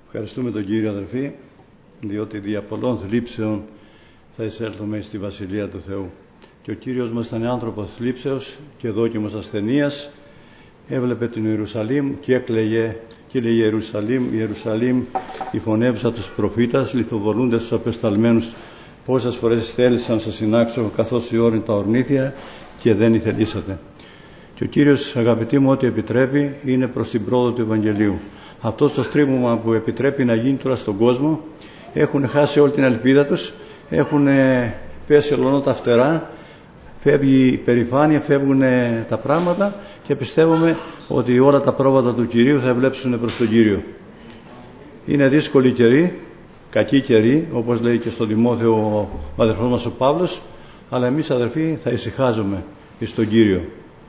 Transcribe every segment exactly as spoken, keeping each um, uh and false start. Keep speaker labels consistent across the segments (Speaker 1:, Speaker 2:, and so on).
Speaker 1: Ευχαριστούμε τον Κύριο, αδερφοί, διότι δια πολλών θλίψεων θα εισέλθουμε στη Βασιλεία του Θεού. Και ο Κύριος μας ήταν άνθρωπος θλίψεως και δόκιμος ασθενείας. Έβλεπε την Ιερουσαλήμ και έκλαιγε και λέει Ιερουσαλήμ, Ιερουσαλήμ, η φωνεύουσα τους προφήτας, λιθοβολούντες τους απεσταλμένους. Πόσες φορές θέλησα να σας συνάξω, καθώς η όρη τα ορνήθια και δεν ηθελήσατε. Και ο Κύριος, αγαπητοί μου, ό,τι επιτρέπει είναι προς την πρόοδο του Ευαγγελίου. Αυτό το στρίμωμα που επιτρέπει να γίνει τώρα στον κόσμο, έχουν χάσει όλη την ελπίδα τους, έχουν πέσει ολονό τα φτερά, φεύγει η περηφάνεια, φεύγουν τα πράγματα και πιστεύουμε ότι όλα τα πρόβατα του Κυρίου θα ευλέψουν προς τον Κύριο. Είναι δύσκολη καιρή, κακή καιρή, όπως λέει και στον Τιμόθεο ο αδερφός μας ο Παύλος, αλλά εμείς, αδερφοί, θα ησυχάζουμε στον Κύριο.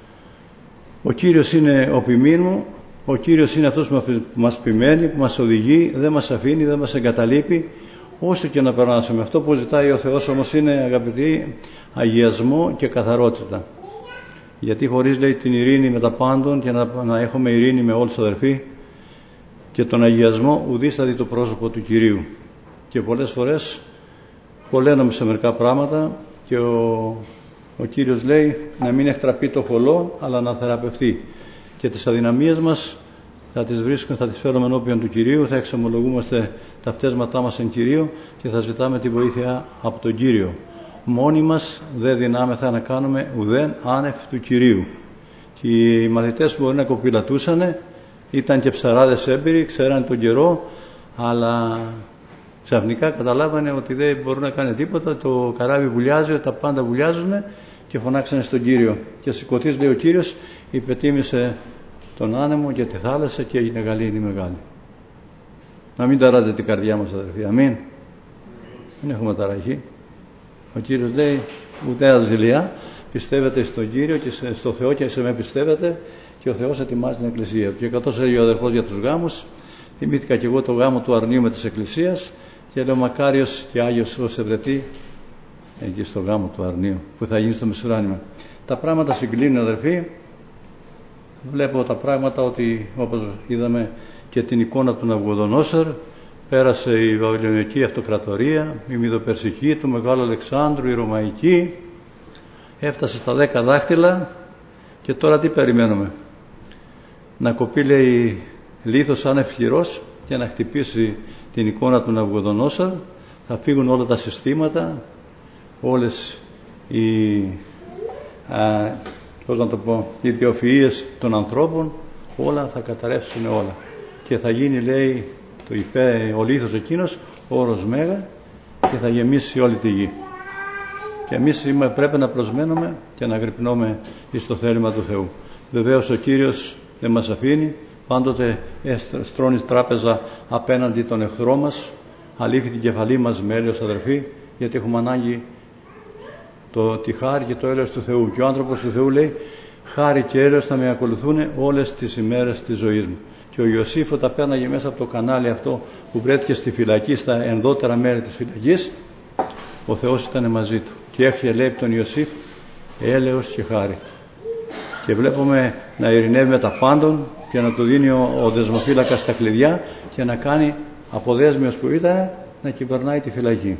Speaker 1: Ο Κύριος είναι ο ποιμήν μου, ο Κύριος είναι αυτός που μας ποιμένει, που μας οδηγεί, δεν μας αφήνει, δεν μας εγκαταλείπει, όσο και να περάσουμε. Αυτό που ζητάει ο Θεός όμως είναι, αγαπητοί, αγιασμό και καθαρότητα. Γιατί χωρίς, λέει, την ειρήνη με τα πάντων και να, να έχουμε ειρήνη με όλους τους αδερφοί και τον αγιασμό, ουδείς θα δει το πρόσωπο του Κυρίου. Και πολλές φορές χωλέναμε σε μερικά πράγματα και ο, ο Κύριος λέει να μην εκτραπεί το χολό, αλλά να θεραπευτεί. Και τις αδυναμίες μας θα τις βρίσκουμε, θα τις φέρουμε ενώπιον του Κυρίου, θα εξομολογούμαστε τα φτέσματά μας εν Κυρίω και θα ζητάμε τη βοήθεια από τον Κύριο. Μόνοι μας δεν δυνάμεθα να κάνουμε ουδέν άνευ του Κυρίου. Και οι μαθητές που μπορεί να κοπηλατούσαν ήταν και ψαράδες έμπειροι, ξέραν τον καιρό, αλλά ξαφνικά καταλάβανε ότι δεν μπορούν να κάνουν τίποτα, το καράβι βουλιάζει, τα πάντα βουλιάζουν και φωνάξανε στον Κύριο. Και σηκωθείς, λέει ο Κύριος, υπετίμησε τον άνεμο και τη θάλασσα και έγινε γαλήνη μεγάλη. Να μην ταράζετε την καρδιά μας, αδερφοί. Αμήν. Δεν έχουμε ταραχή. Ο Κύριος λέει ούτε αζηλιά, πιστεύετε στον Κύριο και στο Θεό και σε με πιστεύετε και ο Θεός ετοιμάζει την Εκκλησία. Και καθώς έλεγε ο αδερφός για τους γάμους, θυμήθηκα και εγώ το γάμο του αρνίου με της Εκκλησίας και λέω μακάριος και Άγιος ως ευρετή εκεί στο γάμο του αρνίου που θα γίνει στο μεσουράνημα. Τα πράγματα συγκλίνουν, αδερφοί. Βλέπω τα πράγματα ότι, όπως είδαμε και την εικόνα του Ναβουχοδονόσορ, πέρασε η Βαβυλωνική Αυτοκρατορία, η Μηδοπερσική, του Μεγάλου Αλεξάνδρου, η Ρωμαϊκή, έφτασε στα δέκα δάχτυλα και τώρα τι περιμένουμε? Να κοπεί, λέει, λίθος άνευ χειρός και να χτυπήσει την εικόνα του Ναβουχοδονόσορ, θα φύγουν όλα τα συστήματα, όλες οι α, πώς να το πω, οι ιδιοφυΐες των ανθρώπων, όλα θα καταρρεύσουν όλα και θα γίνει, λέει, το υπέ, ο λίθος εκείνος όρος μέγα και θα γεμίσει όλη τη γη. Και εμείς πρέπει να προσμένουμε και να αγρυπνούμε εις το θέλημα του Θεού. Βεβαίως ο Κύριος δεν μας αφήνει, πάντοτε στρώνει τράπεζα απέναντι τον εχθρό μας, αλήφει την κεφαλή μας με έλεος, αδερφοί, γιατί έχουμε ανάγκη το, τη χάρη και το έλεος του Θεού. Και ο άνθρωπος του Θεού λέει, χάρη και έλεος θα με ακολουθούν όλες τις ημέρες της ζωής μου. Και ο Ιωσήφ τα πέρναγε μέσα από το κανάλι αυτό που βρέθηκε στη φυλακή, στα ενδότερα μέρη της φυλακής, ο Θεός ήταν μαζί του και έχει, λέει, τον Ιωσήφ έλεος και χάρη. Και βλέπουμε να ειρηνεύει με τα πάντων και να του δίνει ο, ο δεσμοφύλακας τα κλειδιά και να κάνει αποδέσμιος που ήταν να κυβερνάει τη φυλακή.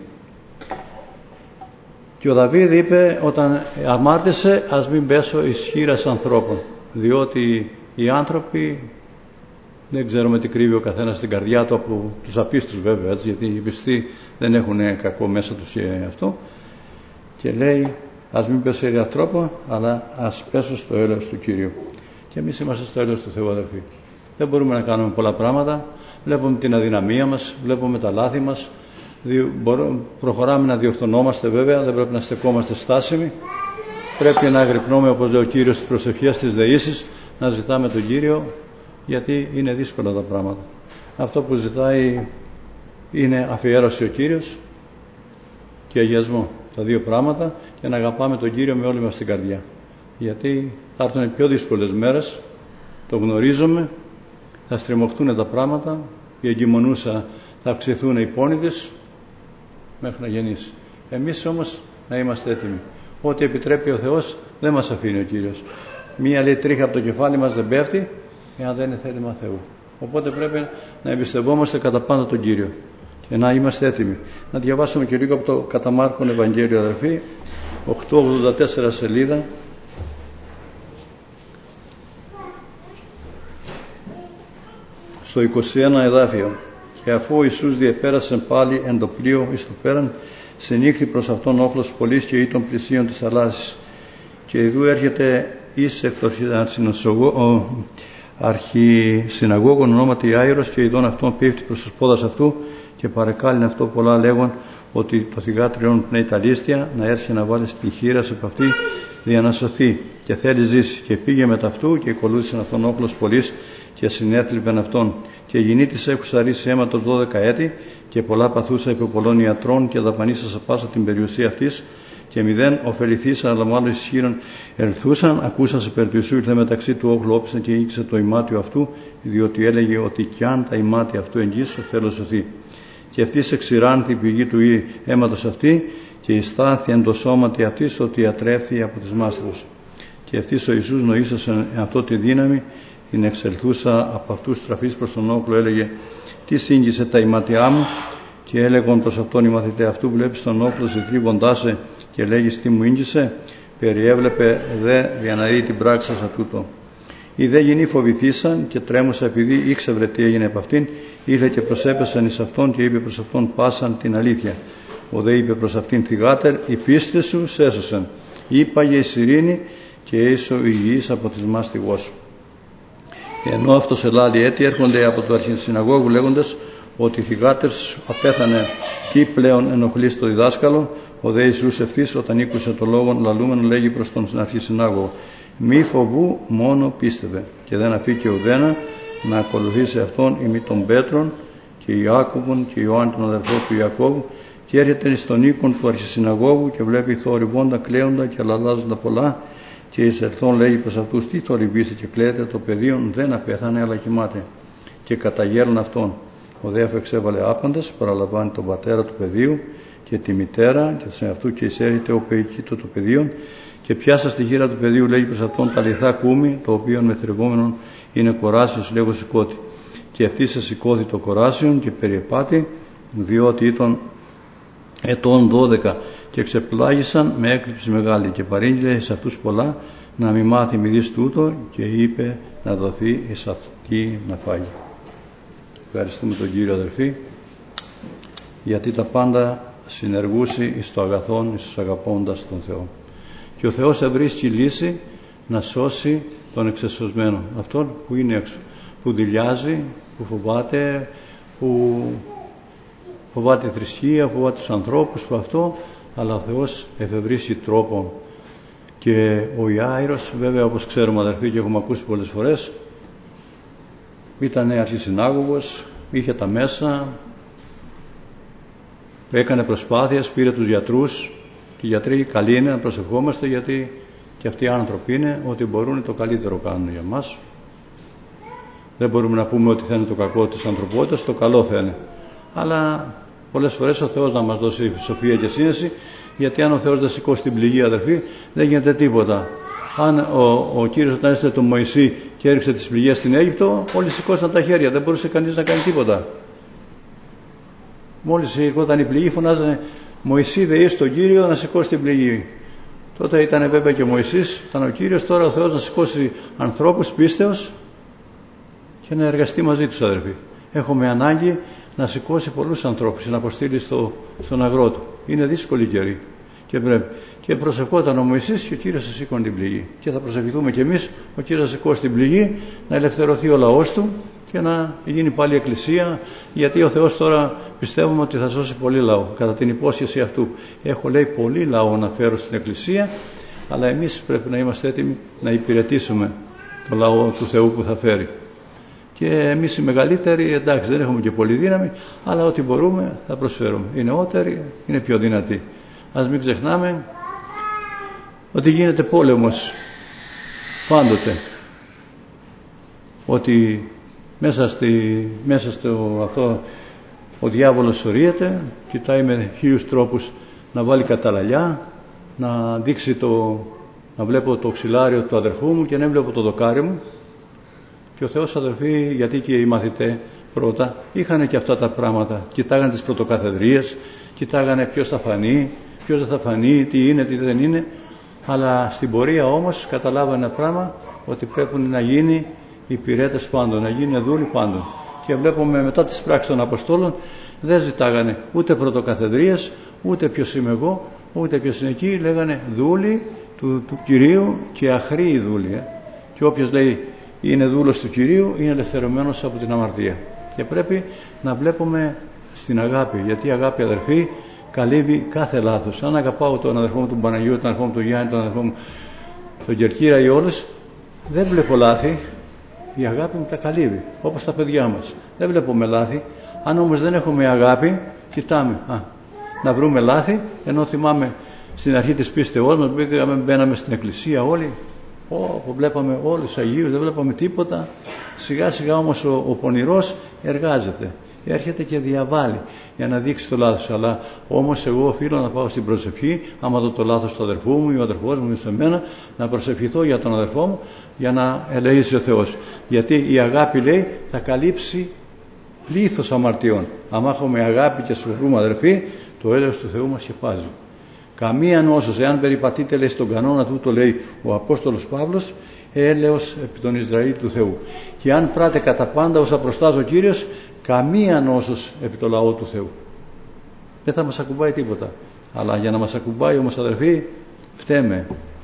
Speaker 1: Και ο Δαβίδ είπε όταν αμάρτησε, ας μην πέσω εις χεῖρας ανθρώπων, διότι οι άνθρωποι δεν ξέρουμε τι κρύβει ο καθένας στην καρδιά του, από τους απίστους βέβαια, έτσι, γιατί οι πιστοί δεν έχουν κακό μέσα τους και αυτό, και λέει ας μην πέσω εις ανθρώπων, αλλά ας πέσω στο έλεος του Κυρίου. Και εμείς είμαστε στο έλεος του Θεού, αδερφοί. Δεν μπορούμε να κάνουμε πολλά πράγματα, βλέπουμε την αδυναμία μας, βλέπουμε τα λάθη μας, προχωράμε να διορθωνόμαστε βέβαια, δεν πρέπει να στεκόμαστε στάσιμοι, πρέπει να αγρυπνούμε, όπως λέει ο Κύριος, στις προσευχές, στις δεήσεις, να ζητάμε τον Κύριο, γιατί είναι δύσκολα τα πράγματα. Αυτό που ζητάει είναι αφιέρωση ο Κύριος και αγιασμό, τα δύο πράγματα, και να αγαπάμε τον Κύριο με όλη μας την καρδιά, γιατί θα έρθουν πιο δύσκολες μέρες, το γνωρίζουμε, θα στριμωχτούν τα πράγματα, η εγκυμονούσα θα αυξηθούν οι πόνηδες μέχρι να γεννήσει. Εμείς όμως να είμαστε έτοιμοι. Ό,τι επιτρέπει ο Θεός δεν μας αφήνει ο Κύριος. Μία, λέει, τρίχα από το κεφάλι μας δεν πέφτει εάν δεν είναι θέλημα Θεού. Οπότε πρέπει να εμπιστευόμαστε κατά πάντα τον Κύριο και να είμαστε έτοιμοι. Να διαβάσουμε και λίγο από το κατά Μάρκον Ευαγγέλιο, αδερφοί, οκτακόσια ογδόντα τέσσερα σελίδα. Στο είκοσι ένα εδάφιο. Και αφού ο Ιησούς διεπέρασε πάλι εν το πλοίο εις το πέραν, συνήχθη προς αυτόν όχλος πολλής και ή των πλησίων της θαλάσσης. Και ειδού έρχεται εις εκ των αρχισυναγώγων ονόματι Άειρος, και ειδών αυτόν πέφτει προς τους πόδας αυτού και παρεκάλυνε αυτό πολλά, λέγον ότι το θυγάτριον πνέει τα λίστια, να έρθει να βάλει στη χείρα σε αυτή για να σωθεί, και θέλει ζήσει. Και πήγε με ταυτού και ακολούθησε αυτόν όχλος πολλής και συνέθλιπεν αυτόν. Και γυνή της έχουσα ρίση αίματος δώδεκα έτη, και πολλά παθούσα υπό πολλών ιατρών, και δαπανίσα σε πάσα την περιουσία αυτής, και μηδέν ωφεληθήσαν, αλλά μάλλον ισχύρον ελθούσαν. Ακούσαν σε περί του Ιησού, ήρθε μεταξύ του όχλου, όψεν και ήγησε το ημάτιο αυτού, διότι έλεγε ότι κι αν τα ημάτια αυτού εγγύσω, θέλω σωθεί. Και αυτής εξηράνθη η πηγή του αίματος αυτή, και ειστάθη εν το σώματι αυτής, ότι ατρέφθη από τις μάστρους. Και αυτής ο Ιησούς νοήσασε αυτό τη δύναμη, την εξελθούσα από αυτούς τραφής προς τον όχλο, έλεγε: τι σύγγισε τα ημάτια μου? Και έλεγον προς αυτόν οι μαθητέ αυτού: βλέπεις τον όχλο συθρύβοντάς και λέγεις τι μου ήγγισε? Περιέβλεπε δε για να δει την πράξη σας τούτο. Οι δε γυνοί φοβηθήσαν και τρέμουσα, επειδή ήξευρε τι έγινε από αυτήν. Ήρθε και προσέπεσαν εις αυτόν και είπε προς αυτόν πάσαν την αλήθεια. Ο δε είπε προς αυτήν: θυγάτερ, η πίστη σου σέσωσεν. Είπαγε εις ειρήνη, και ίσο υγιής από της μάστιγός σου. Ενώ αυτός ελάλη έτη, έρχονται από το αρχισυναγώγου λέγοντας ότι η θυγάτερ σου απέθανε, τι πλέον ενοχλείς το διδάσκαλο? Ο δε Ιησούς ευθύς όταν ήκουσε το λόγον λαλούμενο, λέγει προς τον αρχισυνάγωγο: μη φοβού, μόνο πίστευε. Και δεν αφήκε ουδένα να ακολουθήσει αυτόν ημί των Πέτρων και Ιάκωβον και Ιωάννη τον αδερφό του Ιακώβου. Και έρχεται στον οίκον του αρχισυναγώγου και βλέπει θορυβώντα, κλαίοντα και αλλάζοντα πολλά. Και εις ελθόν λέγει προς αυτούς: τι θορυβήσετε και κλαίτε? Το παιδίον δεν απέθανε, αλλά κοιμάται. Και καταγέλουν αυτόν. Ο δε εξέβαλε άπαντας, παραλαμβάνει τον πατέρα του παιδίου και τη μητέρα, και σε αυτού και εισέρχεται ο πεϊκήτο του παιδίον, και πιάσα στη χείρα του παιδίου, λέγει προς αυτόν: τα λιθά κούμι, το οποίο με θρεβόμενον είναι κοράσιος, λέγω σηκώτη. Και αυτή σε σηκώθη το κοράσιον και περιεπάτη, διότι ήταν ετών δώδεκα, και ξεπλάγησαν με έκλειψη μεγάλη. Και παρήγγειλε σε αυτούς πολλά να μη μάθει μηδείς τούτο, και είπε να δοθεί εις αυτή να φάγει. Ευχαριστούμε τον Κύριο, αδελφοί, γιατί τα πάντα συνεργούσι εις το αγαθόν, εις τους αγαπώντας τον Θεό. Και ο Θεός ευρίσκει λύση να σώσει τον εξεσωσμένο, αυτόν που είναι έξω, που δειλιάζει, που φοβάται, που φοβάται τη θρησκεία, φοβάται τους ανθρώπους, που αυτό, αλλά ο Θεός εφευρίσκει τρόπο. Και ο Ιάειρος, βέβαια, όπως ξέρουμε, αδερφοί, και έχουμε ακούσει πολλές φορές, ήταν αρχισυνάγωγος, είχε τα μέσα, έκανε προσπάθειες, πήρε τους γιατρούς. Και οι γιατροί καλοί είναι να προσευχόμαστε, γιατί και αυτοί οι άνθρωποι είναι ότι μπορούν το καλύτερο κάνουν για μας. Δεν μπορούμε να πούμε ότι θα είναι το κακό της ανθρωπότητας, το καλό θα είναι. Αλλά πολλές φορές ο Θεός να μας δώσει σοφία και σύνεση, γιατί αν ο Θεός δεν σηκώσει την πληγή, αδερφοί, δεν γίνεται τίποτα. Αν ο, ο Κύριος όταν έστειλε τον Μωυσή και έριξε τις πληγές στην Αίγυπτο, όλοι σηκώσαν τα χέρια, δεν μπορούσε κανείς να κάνει τίποτα. Μόλις σηκώταν η πληγή, φωνάζανε: Μωυσή δε είσαι τον Κύριο να σηκώσει την πληγή. Τότε ήταν βέβαια και ο Μωυσής, ήταν ο Κύριος. Τώρα ο Θεός να σηκώσει ανθρώπους πίστεως και να εργαστεί μαζί τους, αδερφοί. Έχουμε ανάγκη να σηκώσει πολλούς ανθρώπους και να αποστείλει στο, στον αγρό του. Είναι δύσκολη καιρή και πρέπει. Και προσευχόταν ο Μωυσής και ο Κύριος θα σήκωνε την πληγή. Και θα προσευχηθούμε κι εμείς, ο Κύριος θα σηκώσει την πληγή, να ελευθερωθεί ο λαός του και να γίνει πάλι εκκλησία, γιατί ο Θεός τώρα πιστεύουμε ότι θα σώσει πολύ λαό. Κατά την υπόσχεση αυτού, έχω, λέει, πολύ λαό να φέρω στην εκκλησία, αλλά εμείς πρέπει να είμαστε έτοιμοι να υπηρετήσουμε το λαό του Θεού που θα φέρει. Και εμείς οι μεγαλύτεροι, εντάξει, δεν έχουμε και πολύ δύναμη, αλλά ό,τι μπορούμε θα προσφέρουμε. Οι νεότεροι είναι πιο δυνατοί. Ας μην ξεχνάμε ότι γίνεται πόλεμος πάντοτε. Ότι μέσα, στη, μέσα στο αυτό ο διάβολος σωριέται, κοιτάει με χίλιους τρόπους να βάλει καταλαλιά, να δείξει το, να βλέπω το ξυλάριο του αδερφού μου και να έβλεπω το δοκάρι μου, Και ο Θεός, αδελφοί, γιατί και οι μαθητές πρώτα είχαν και αυτά τα πράγματα. Κοιτάγανε τις πρωτοκαθεδρίες, κοιτάγανε ποιος θα φανεί, ποιος δεν θα φανεί, τι είναι, τι δεν είναι. Αλλά στην πορεία όμως καταλάβανε ένα πράγμα, ότι πρέπει να γίνει υπηρέτες πάντων, να γίνει δούλοι πάντων. Και βλέπουμε μετά τις πράξεις των Αποστόλων, δεν ζητάγανε ούτε πρωτοκαθεδρίες, ούτε ποιος είμαι εγώ, ούτε ποιος είναι εκεί. Λέγανε δούλοι του, του Κυρίου και αχρήοι δούλοι. Ε. Και όποιος λέει είναι δούλος του Κυρίου είναι ελευθερωμένος από την αμαρτία. Και πρέπει να βλέπουμε στην αγάπη, γιατί η αγάπη, αδερφοί, καλύβει κάθε λάθος. Αν αγαπάω τον αδερφό μου τον Παναγιώτη, τον αδερφό μου τον Γιάννη, τον αδερφό μου τον Κερκύρα ή όλους, δεν βλέπω λάθη. Η αγάπη μου τα καλύβει, όπως τα παιδιά μας. Δεν βλέπουμε λάθη. Αν όμως δεν έχουμε αγάπη, κοιτάμε α, να βρούμε λάθη, ενώ θυμάμαι στην αρχή της πίστεώς μας, μπαίναμε στην εκκλησία όλοι, όπου βλέπαμε όλους τους Αγίους, δεν βλέπαμε τίποτα. Σιγά σιγά όμως ο, ο πονηρός εργάζεται, έρχεται και διαβάλει για να δείξει το λάθος. Αλλά όμως εγώ οφείλω να πάω στην προσευχή, άμα δω το λάθος του αδερφού μου ή ο αδερφός μου ή σε μένα, να προσευχηθώ για τον αδερφό μου, για να ελεήσει ο Θεός. Γιατί η αγάπη, λέει, θα καλύψει πλήθος αμαρτιών. Αν έχουμε αγάπη και σοφρούμε, αδερφοί, το έλεος του Θεού μας σκεπάζει. Καμία νόσος, εάν περιπατείτε, λέει, στον κανόνα του, το λέει ο Απόστολος Παύλος, έλεος επί τον Ισραήλ του Θεού. Και αν πράτε κατά πάντα όσα προστάζει ο Κύριος, καμία νόσος επί το λαό του Θεού. Δεν θα μας ακουμπάει τίποτα. Αλλά για να μας ακουμπάει όμως, αδερφοί, φταίμε.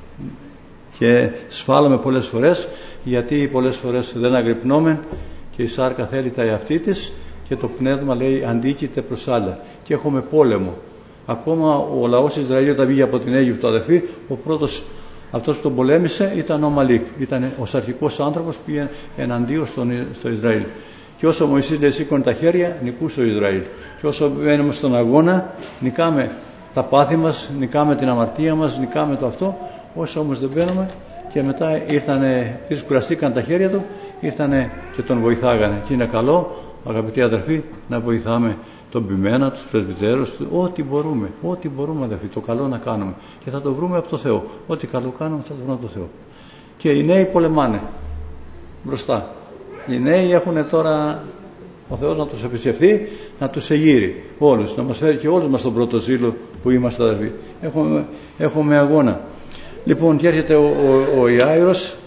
Speaker 1: Και σφάλαμε πολλές φορές, γιατί πολλές φορές δεν αγρυπνούμε και η σάρκα θέλει τα εαυτή της και το πνεύμα, λέει, αντίκειται προς άλλα. Και έχουμε πόλεμο. Ακόμα ο λαός Ισραήλ, όταν βγήκε από την Αίγυπτο, αδερφοί, ο πρώτος αυτός που τον πολέμησε ήταν ο Μαλίκ. Ήταν ο σαρκικός άνθρωπος που πήγε εναντίον στον, στο Ισραήλ. Και όσο ο Μωυσής, λέει, σήκωνε τα χέρια, νικούσε ο Ισραήλ. Και όσο μπαίνουμε στον αγώνα, νικάμε τα πάθη μας, νικάμε την αμαρτία μας, νικάμε το αυτό. Όσο όμως δεν μπαίνουμε, και μετά ήρθανε, když κουραστήκαν τα χέρια του, ήρθανε και τον βοηθάγανε. Και είναι καλό, αγαπητοί αδερφοί, να βοηθάμε τον ποιμένα, τους πρεσβυτέρους, ό,τι μπορούμε, ό,τι μπορούμε, αδερφοί, το καλό να κάνουμε. Και θα το βρούμε από το Θεό. Ό,τι καλό κάνουμε θα το βρούμε από το Θεό. Και οι νέοι πολεμάνε μπροστά. Οι νέοι έχουν τώρα ο Θεός να τους επισκεφθεί, να τους εγείρει όλους, να μας φέρει και όλους μας τον πρώτο ζήλο που είμαστε, αδερφοί. Έχουμε, έχουμε αγώνα. Λοιπόν, και έρχεται ο, ο, ο Ιάηρος,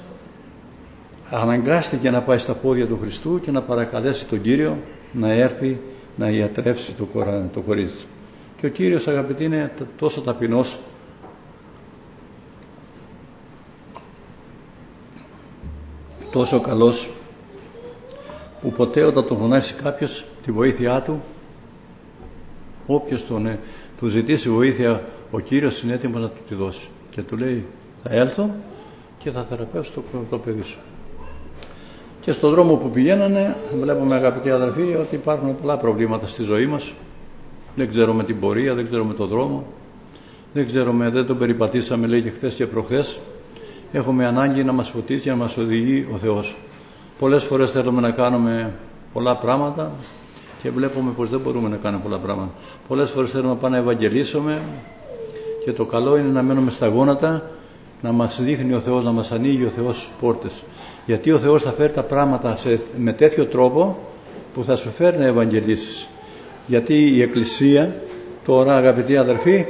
Speaker 1: αναγκάστηκε να πάει στα πόδια του Χριστού και να παρακαλέσει τον Κύριο να έρθει να ιατρεύσει το, κορα, το κορίτσι. Και ο Κύριος, αγαπητοί, είναι τόσο ταπεινός, τόσο καλός, που ποτέ όταν τον φωνάξει κάποιος τη βοήθειά του, όποιος τον, του ζητήσει βοήθεια, ο Κύριος είναι έτοιμος να του τη δώσει. Και του λέει, θα έλθω και θα θεραπεύσω το, το παιδί σου. Και στον δρόμο που πηγαίνανε, βλέπουμε, αγαπητοί αδερφοί, ότι υπάρχουν πολλά προβλήματα στη ζωή μας. Δεν ξέρουμε την πορεία, δεν ξέρουμε τον δρόμο, δεν ξέρουμε, δεν τον περιπατήσαμε, λέει, και χθες και προχθές. Έχουμε ανάγκη να μας φωτίσει και να μας οδηγεί ο Θεός. Πολλές φορές θέλουμε να κάνουμε πολλά πράγματα και βλέπουμε πως δεν μπορούμε να κάνουμε πολλά πράγματα. Πολλές φορές θέλουμε να πάμε να ευαγγελίσουμε και το καλό είναι να μένουμε στα γόνατα, να μας δείχνει ο Θεός, να μας ανοίγει ο Θεός πόρτες. Γιατί ο Θεός θα φέρει τα πράγματα σε, με τέτοιο τρόπο που θα σου φέρει να ευαγγελίσεις. Γιατί η Εκκλησία τώρα, αγαπητοί αδερφοί,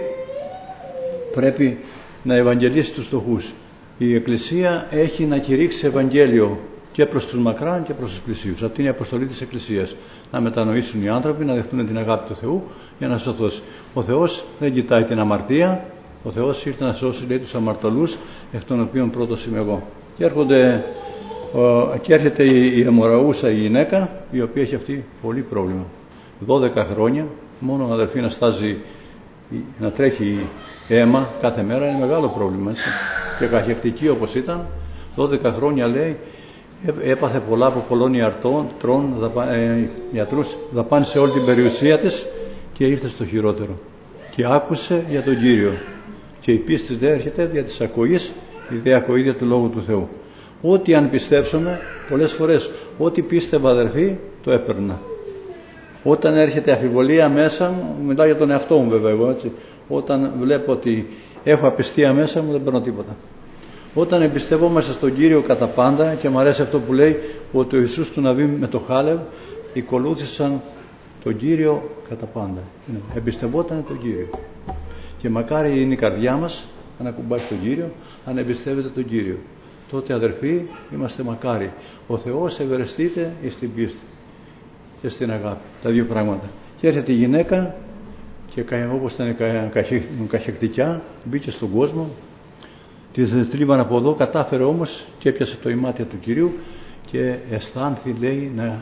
Speaker 1: πρέπει να ευαγγελίσει τους φτωχούς. Η Εκκλησία έχει να κηρύξει Ευαγγέλιο και προς τους μακράν και προς τους πλησίους. Αυτή είναι η αποστολή της Εκκλησίας. Να μετανοήσουν οι άνθρωποι, να δεχτούν την αγάπη του Θεού για να σωθούν. Ο Θεός δεν κοιτάει την αμαρτία. Ο Θεός ήρθε να σώσει, λέει, τους αμαρτωλούς, εκ των οποίων πρώτος είμαι εγώ. Και, έρχονται, ο, και έρχεται η, η αιμορραούσα η γυναίκα, η οποία έχει αυτή πολύ πρόβλημα. δώδεκα χρόνια, μόνο, αδερφή, να στάζει, να τρέχει αίμα κάθε μέρα είναι μεγάλο πρόβλημα, έτσι. Και καχεκτική όπως ήταν, δώδεκα χρόνια, λέει, έπαθε πολλά από πολλών ιατρών, τρών, δαπα, ε, ιατρούς, δαπάνησε όλη την περιουσία της και ήρθε στο χειρότερο. Και άκουσε για τον Κύριο. Και η πίστη δεν έρχεται δια της ακοής, η δε ακοή του Λόγου του Θεού. Ό,τι αν πιστέψουμε, πολλές φορές, ό,τι πίστευα, αδερφοί, το έπαιρνα. Όταν έρχεται αφιβολία μέσα μου, μιλάω για τον εαυτό μου βέβαια εγώ, έτσι. Όταν βλέπω ότι έχω απιστία μέσα μου, δεν παίρνω τίποτα. Όταν εμπιστευόμαστε στον Κύριο κατά πάντα, και μου αρέσει αυτό που λέει, ότι ο Ιησούς του Ναβί με το Χάλευ ακολούθησαν τον Κύριο κατά πάντα. Εμπιστευόταν τον Κύριο. Και μακάρι είναι η καρδιά μας αν ακουμπάσει τον Κύριο, αν εμπιστεύεται τον Κύριο. Τότε, αδερφοί, είμαστε μακάρι. Ο Θεός ευερεστείται στην πίστη και στην αγάπη. Τα δύο πράγματα. Και έρχεται η γυναίκα και όπως ήταν καχεκτικιά, μπήκε στον κόσμο, τη τρίβαν από εδώ, κατάφερε όμως και έπιασε το ημάτια του Κυρίου και αισθάνθη, λέει, να,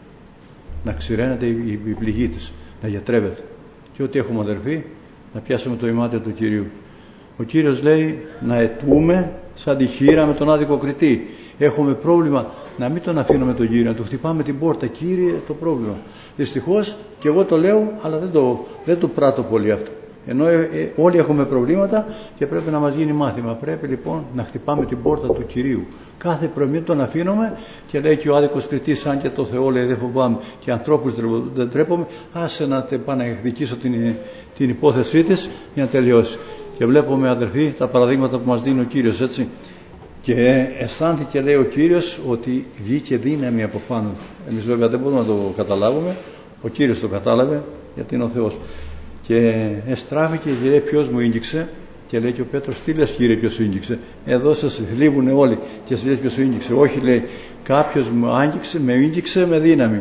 Speaker 1: να ξηραίνεται η, η πληγή της, να γιατρεύεται. Και ό,τι έχουμε, αδερφοί, να πιάσουμε το ημάτια του Κυρίου. Ο Κύριος λέει να αιτούμε σαν τη χήρα με τον άδικο κριτή. Έχουμε πρόβλημα να μην τον αφήνουμε τον Κύριο, να του χτυπάμε την πόρτα. Κύριε, το πρόβλημα. Δυστυχώς και εγώ το λέω, αλλά δεν το, δεν το πράττω πολύ αυτό. Ενώ ε, ε, όλοι έχουμε προβλήματα και πρέπει να μας γίνει μάθημα. Πρέπει λοιπόν να χτυπάμε την πόρτα του Κυρίου. Κάθε πρωί τον αφήνουμε και λέει και ο άδικος κριτής, αν και το Θεό λέει δεν φοβάμαι και ανθρώπους δεν τρέπομαι, άσε να πάω να εκδικήσω την, την υπόθεσή της για να τελειώσει. Και βλέπουμε, αδερφοί, τα παραδείγματα που μας δίνει ο Κύριος, έτσι. Και αισθάνθηκε, λέει ο Κύριος, ότι βγήκε δύναμη από πάνω. Εμείς βέβαια δεν μπορούμε να το καταλάβουμε. Ο Κύριος το κατάλαβε, γιατί είναι ο Θεός. Και εστράφηκε και λέει, ποιος μου ήγγιξε? Και λέει και ο Πέτρος, τι λες, Κύριε, ποιος σου ήγγιξε? Εδώ σας θλίβουν όλοι και σας λες ποιος σου ήγγιξε. Όχι, λέει, κάποιος μου άγγιξε, με ήγγιξε με δύναμη,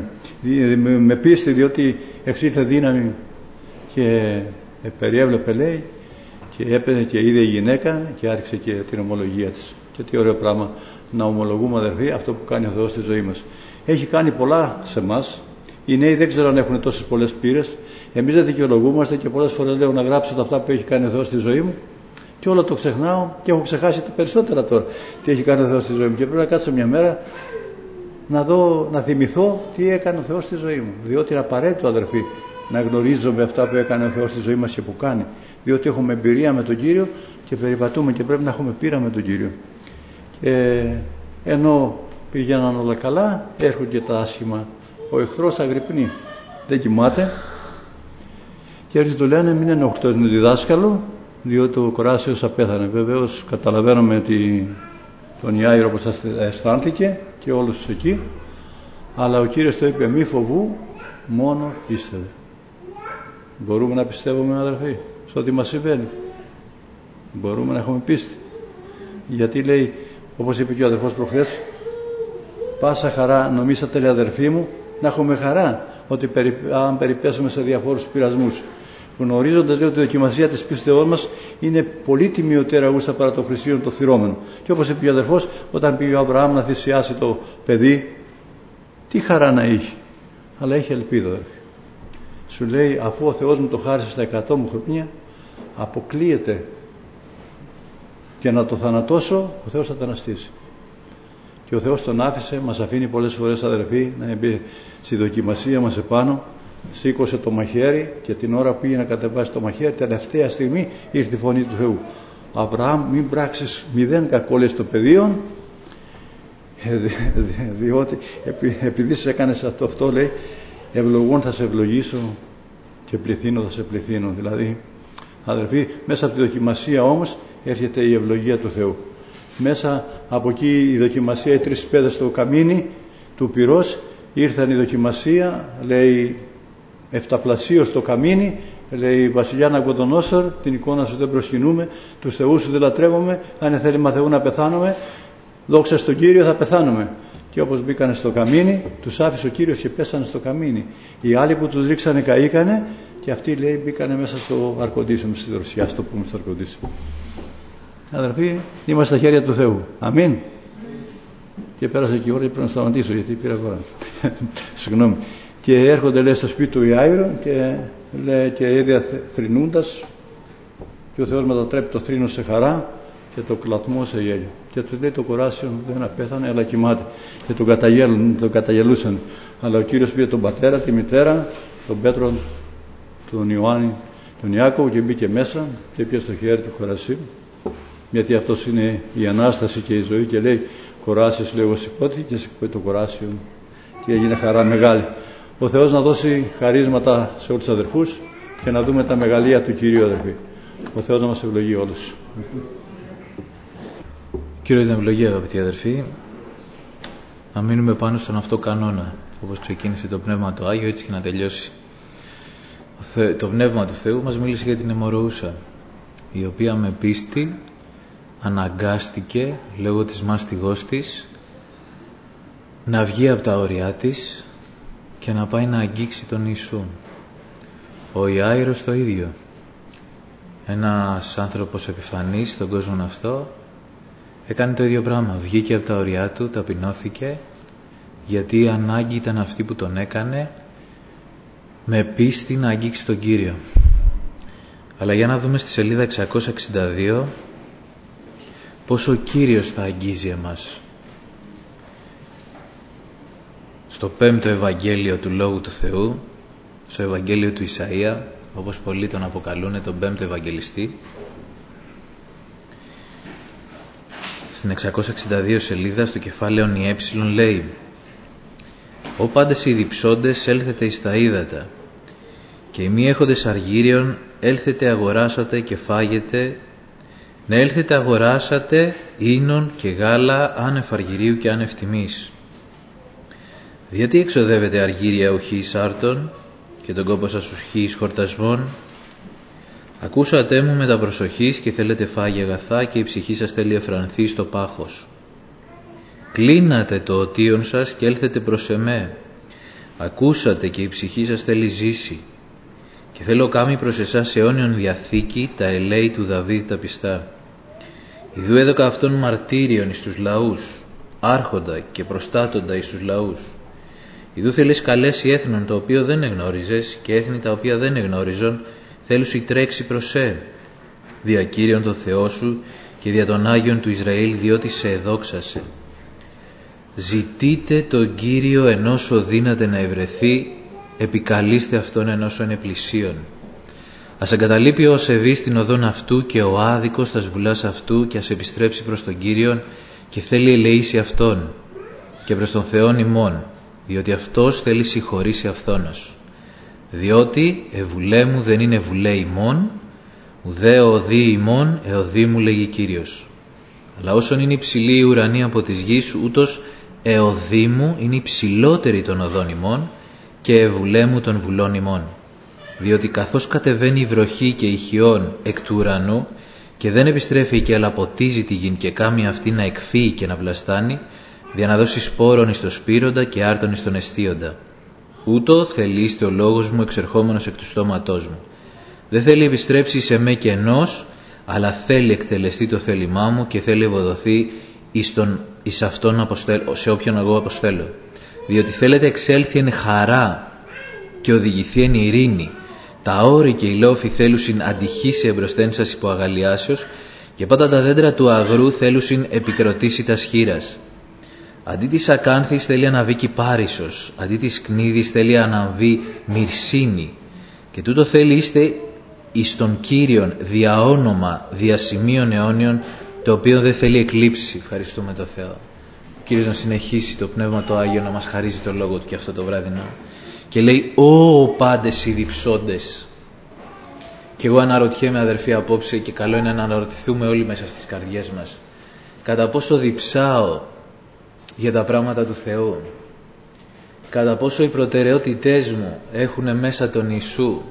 Speaker 1: με πίστη, διότι εξήλθε δύναμη. Και περιέβλεπε, λέει, και έπαιρνε και είδε η γυναίκα και άρχισε και την ομολογία της. Και τι ωραίο πράγμα να ομολογούμε, αδερφοί, αυτό που κάνει ο Θεός στη ζωή μας. Έχει κάνει πολλά σε εμάς. Οι νέοι δεν ξέρω αν έχουν τόσες πολλές πείρες. Εμείς δεν δικαιολογούμαστε και πολλές φορές λέω να γράψω τα αυτά που έχει κάνει ο Θεός στη ζωή μου και όλο το ξεχνάω και έχω ξεχάσει τα περισσότερα τώρα τι έχει κάνει ο Θεός στη ζωή μου. Και πρέπει να κάτσω μια μέρα να δω, να θυμηθώ τι έκανε ο Θεός στη ζωή μου. Διότι είναι απαραίτητο, αδερφοί, να γνωρίζουμε αυτά που έκανε ο Θεός στη ζωή μας και που κάνει. Διότι έχουμε εμπειρία με τον Κύριο και περιπατούμε και πρέπει να έχουμε πείρα με τον Κύριο. Και ενώ πηγαίναν όλα καλά, έρχονται και τα άσχημα. Ο εχθρός αγρυπνεί, δεν κοιμάται και έρχεται του λένε μην ενοχλεί τον διδάσκαλο, διότι ο Κοράσιος απέθανε. Βεβαίως καταλαβαίνουμε ότι τον Ιάηρο όπως αισθάνθηκε και όλους εκεί, αλλά ο Κύριος το είπε μη φοβού, μόνο πίστευε. Μπορούμε να πιστεύουμε, αδερφοί, σε ό,τι μας συμβαίνει? Μπορούμε να έχουμε πίστη? Γιατί λέει, όπως είπε και ο αδερφός προχθές, πάσα χαρά νομίσατε, λέει, αδερφοί μου, να έχουμε χαρά ότι περι, αν περιπέσουμε σε διαφόρους πειρασμούς, γνωρίζοντας, λέει, ότι η δοκιμασία της πίστεώς μας είναι πολύ τιμιωτέρα αγούστα παρά το Χριστίον το θυρώμενο. Και όπως είπε ο αδερφός, όταν πήγε ο Αβραάμ να θυσιάσει το παιδί, τι χαρά να είχε, αλλά είχε ελπίδα, αδερφοί. Σου λέει, αφού ο Θεός μου το χάρισε στα εκατό μου χρόνια, αποκλείεται και να το θανατώσω, ο Θεός θα τον αναστήσει. Και ο Θεός τον άφησε, μας αφήνει πολλές φορές, αδερφοί, να μπει στη δοκιμασία μας επάνω, σήκωσε το μαχαίρι και την ώρα που πήγε να κατεβάσει το μαχαίρι, τελευταία στιγμή ήρθε η φωνή του Θεού. Αβραάμ, μην πράξεις μηδέν κακό, λέει, στο πεδίο, διότι επειδή σε έκανες αυτό, αυτό, λέει, ευλογών θα σε ευλογήσω και πληθύνω θα σε πληθύνω. Δηλαδή, αδερφοί, μέσα από τη δοκιμασία όμως έρχεται η ευλογία του Θεού. Μέσα από εκεί η δοκιμασία, οι τρεις πέδες στο καμίνι του πυρός, ήρθαν η δοκιμασία, λέει, εφταπλασίως το καμίνι, λέει, βασιλιά Ναβουκοδονόσορ, την εικόνα σου δεν προσκυνούμε, τους θεούς σου δεν λατρεύουμε, αν θέλημα Θεού να πεθάνουμε, δόξα στον Κύριο θα πεθάνουμε. Και όπως μπήκανε στο καμίνι, τους άφησε ο Κύριος και πέσανε στο καμίνι. Οι άλλοι που τους ρίξανε καήκανε και αυτοί, λέει, μπήκανε μέσα στο αρκοντήσιο, στη δροσιά, στο πούμε στο αρκοντήσιο. Αδερφοί, είμαστε στα χέρια του Θεού. Αμήν. Και πέρασε και η ώρα και πρέπει να σταματήσω γιατί πήρα φορά. Συγγνώμη. Και έρχονται, λέει, στο σπίτι του Ιάηρου και λέει, και ίδια θρηνούντας, και ο Θεός μετατρέπει το θρήνο σε χαρά και το κλαθμό σε γέλιο. Και του λέει, το κοράσιο δεν απέθανε, αλλά κοιμάται. Και τον, τον καταγελούσαν. Αλλά ο Κύριος πήρε τον πατέρα, τη μητέρα, τον Πέτρο, τον Ιωάννη, τον Ιάκωβο και μπήκε μέσα και πήγε στο χέρι του Κορασίου. Γιατί αυτός είναι η Ανάσταση και η ζωή, και λέει, κοράσιος, λέει, εγώ σηκώτη και σηκώει το κοράσιο και έγινε χαρά μεγάλη. Ο Θεός να δώσει χαρίσματα σε όλους τους αδερφούς και να δούμε τα μεγαλεία του Κυρίου, αδερφοί. Ο Θεός να μας ευλογεί όλους.
Speaker 2: Κύριος να ευλογεί, αγαπητοί αδερφοί. να μείνουμε πάνω στον αυτό κανόνα, όπως ξεκίνησε το Πνεύμα το Άγιο, έτσι και να τελειώσει. Το Πνεύμα του Θεού μας μίλησε για την αιμορροούσα, η οποία με πίστη αναγκάστηκε λόγω της μάστιγός της να βγει από τα όρια της και να πάει να αγγίξει τον Ιησού. Ο Ιάηρος το ίδιο, ένας άνθρωπος επιφανής στον κόσμο αυτό, έκανε το ίδιο πράγμα. Βγήκε από τα όρια του, ταπεινώθηκε, γιατί η ανάγκη ήταν αυτή που τον έκανε με πίστη να αγγίξει τον Κύριο. Αλλά για να δούμε στη σελίδα εξακόσια εξήντα δύο πώς ο Κύριος θα αγγίζει εμάς. Στο πέμπτο Ευαγγέλιο του Λόγου του Θεού, στο Ευαγγέλιο του Ισαΐα, όπως πολλοί τον αποκαλούν τον πέμπτο Ευαγγελιστή, στην εξακόσια εξήντα δύο σελίδα, στο κεφάλαιο η ε, λέει: «Ω πάντες οι διψώντες έλθετε εις τα ύδατα, και οι μη έχοντες αργύριον έλθετε αγοράσατε και φάγετε, να έλθετε αγοράσατε ίνων και γάλα άνευ αργυρίου και άνευ τιμής. Γιατί εξοδεύετε αργύρια ουχή εις άρτων και τον κόπο σας ουχή εις χορτασμών? Ακούσατε μου με τα προσοχής και θέλετε φάγει αγαθά και η ψυχή σας θέλει εφρανθεί στο πάχος. Κλείνατε το οτίον σας και έλθετε προς εμέ. Ακούσατε και η ψυχή σας θέλει ζήσει. Και θέλω κάμει προς εσάς αιώνιον διαθήκη τα ελέη του Δαβίδ τα πιστά. Ιδού έδωκα αυτόν μαρτύριον εις τους λαούς, άρχοντα και προστάτοντα εις τους λαούς. Ιδού θέλεις καλέσει έθνον το οποίο δεν εγνώριζες και έθνη τα οποία δεν εγνώριζον θέλουσι τρέξει προς σε. Δια Κύριον το Θεό σου και δια των Άγιων του Ισραήλ, διότι σε εδόξασε. Ζητείτε τον Κύριο ενώσο δύναται να ευρεθεί, επικαλείστε αυτόν ενώσο είναι πλησίον. Ας εγκαταλείπει ο ασεβής την οδόν αυτού και ο άδικος τας βουλάς αυτού και ας επιστρέψει προς τον Κύριον και θέλει ελεήσει αυτόν και προς τον Θεόν ημών, διότι αυτός θέλει συγχωρήσει αυθόνος. Διότι ευουλέ μου δεν είναι βουλέ ημών, ουδέ οδή ημών εωδή μου λέγει Κύριος. Αλλά όσον είναι υψηλή η ουρανή από της γης, ούτως εωδή μου είναι υψηλότερη των οδών ημών και ευουλέ μου των βουλών ημών. Διότι καθώς κατεβαίνει η βροχή και η χιόν εκ του ουρανού και δεν επιστρέφει και αλλά ποτίζει τη γην και κάμει αυτή να εκφύγει και να βλαστάνει, για να δώσει σπόρον εις το σπείροντα και άρτον εις τον εστίοντα. Ούτω θελείστε ο λόγος μου εξερχόμενος εκ του στόματός μου. Δεν θέλει επιστρέψει σε με κενός, αλλά θέλει εκτελεστεί το θέλημά μου και θέλει ευοδοθεί εις, τον, εις αυτόν αποστέλω, σε όποιον εγώ αποστέλω. Διότι θέλετε εξέλθει εν χαρά και οδηγηθεί εν ειρήνη. Τα όρη και οι λόφοι θέλουσιν αντιχύσει εμπροσθέν σας υπό αγαλιάσεως και πάντα τα δέντρα του αγρού θέλουσιν επικροτήσει τας χείρας. Αντί της ακάνθης θέλει αναβεί κυπάρισσος, αντί της κνίδης θέλει αναβεί μυρσίνη. Και τούτο θέλει είστε εις τον Κύριον δια όνομα, δια σημείων αιώνιων, το οποίο δεν θέλει εκλείψει. Ευχαριστούμε τον Θεό. Ο Κύριος να συνεχίσει το Πνεύμα το Άγιο να μας χαρίζει το Λόγο Του και αυτό το βράδυ. Και λέει: «Ω πάντες οι διψώντες». Και εγώ αναρωτιέμαι, αδερφοί, απόψε, και καλό είναι να αναρωτηθούμε όλοι μέσα στις καρδιές μας, κατά πόσο διψάω για τα πράγματα του Θεού, κατά πόσο οι προτεραιότητές μου έχουν μέσα τον Ιησού,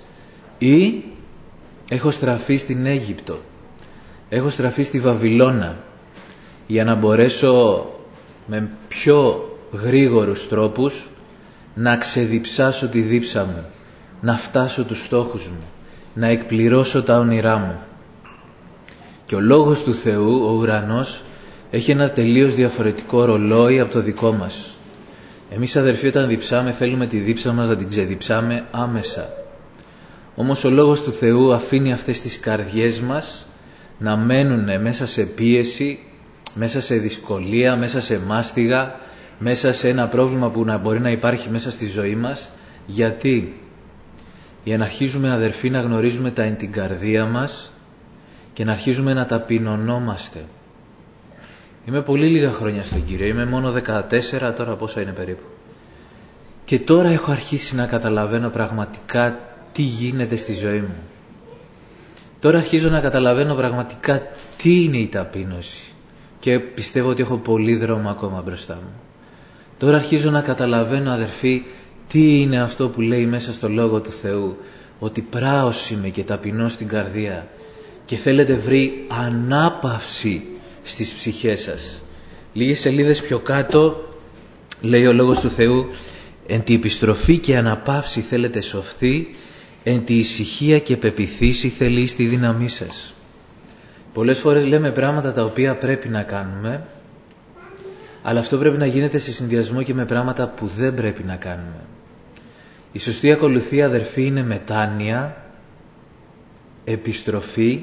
Speaker 2: ή έχω στραφεί στην Αίγυπτο, έχω στραφεί στη Βαβυλώνα για να μπορέσω με πιο γρήγορους τρόπους να ξεδιψάσω τη δίψα μου, να φτάσω τους στόχους μου, να εκπληρώσω τα όνειρά μου. Και ο Λόγος του Θεού, ο ουρανός, έχει ένα τελείως διαφορετικό ρολόι από το δικό μας. Εμείς, αδερφοί, όταν διψάμε θέλουμε τη δίψα μας να την ξεδιψάμε άμεσα. Όμως ο Λόγος του Θεού αφήνει αυτές τις καρδιές μας να μένουν μέσα σε πίεση, μέσα σε δυσκολία, μέσα σε μάστιγα, μέσα σε ένα πρόβλημα που να μπορεί να υπάρχει μέσα στη ζωή μας. Γιατί? Για να αρχίζουμε, αδερφοί, να γνωρίζουμε τα εν την καρδία μας και να αρχίζουμε να ταπεινωνόμαστε. Είμαι πολύ λίγα χρόνια στον Κύριο, είμαι μόνο δεκατέσσερα, τώρα πόσα είναι περίπου. Και τώρα έχω αρχίσει να καταλαβαίνω πραγματικά τι γίνεται στη ζωή μου. Τώρα αρχίζω να καταλαβαίνω πραγματικά τι είναι η ταπείνωση. Και πιστεύω ότι έχω πολύ δρόμο ακόμα μπροστά μου. Τώρα αρχίζω να καταλαβαίνω, αδερφοί, τι είναι αυτό που λέει μέσα στο Λόγο του Θεού. Ότι πράος είμαι και ταπεινός στην καρδία και θέλετε βρει ανάπαυση στις ψυχές σας. Λίγες σελίδες πιο κάτω λέει ο Λόγος του Θεού: εν τη επιστροφή και αναπαύση θέλετε σωθεί, εν τη ησυχία και πεποιθήσει θέλει στη δύναμή σας. Πολλές φορές λέμε πράγματα τα οποία πρέπει να κάνουμε, αλλά αυτό πρέπει να γίνεται σε συνδυασμό και με πράγματα που δεν πρέπει να κάνουμε. Η σωστή ακολουθία, αδερφοί, είναι μετάνοια, επιστροφή